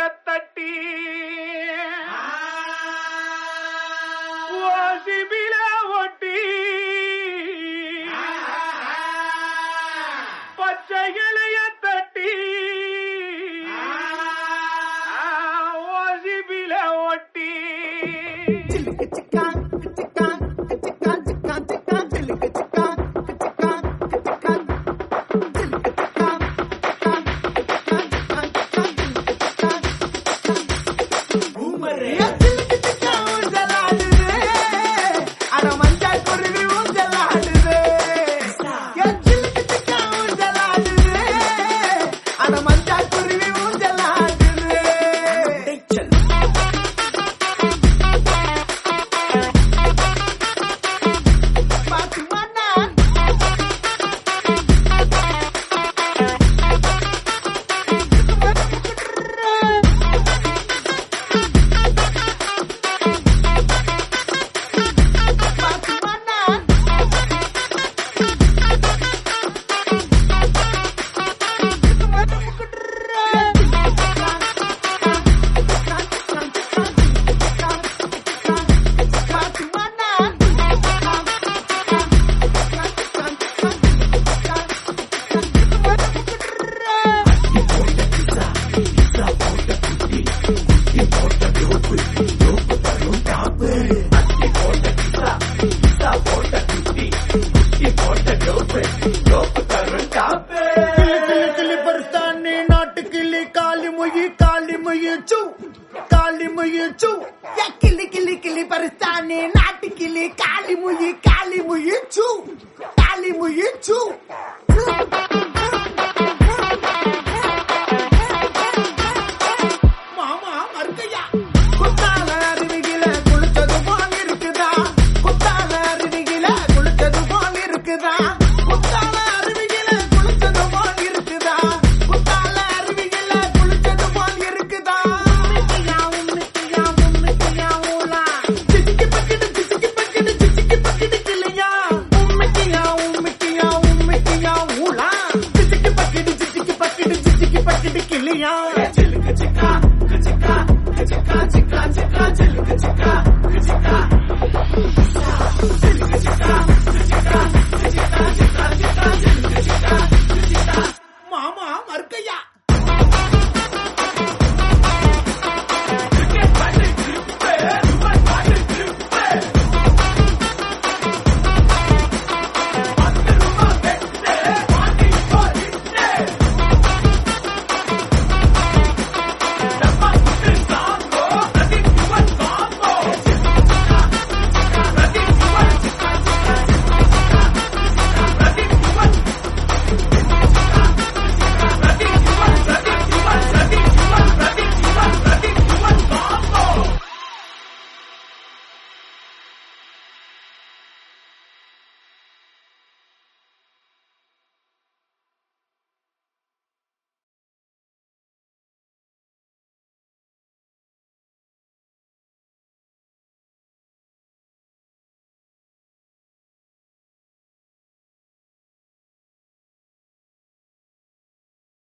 தட்டி ஓசிபில ஒட்டி பச்சை இலைய தட்டி ஓசிபில ஒட்டி கிளி கிளி கிளி பரிஸ்தானே நாட்டு கிளி காலி முயி சூ காலி முயி சூ மாமா மறுக்கையா குத்தால அருவிகில குளிச்சது போல இருக்குதா குத்தால அருவிகில குளிச்சது போல இருக்குதா குத்தால அருவிகில குளிச்சது போல இருக்குதா குத்தால அருவிகில குளிச்சது போல இருக்குதா Yeah.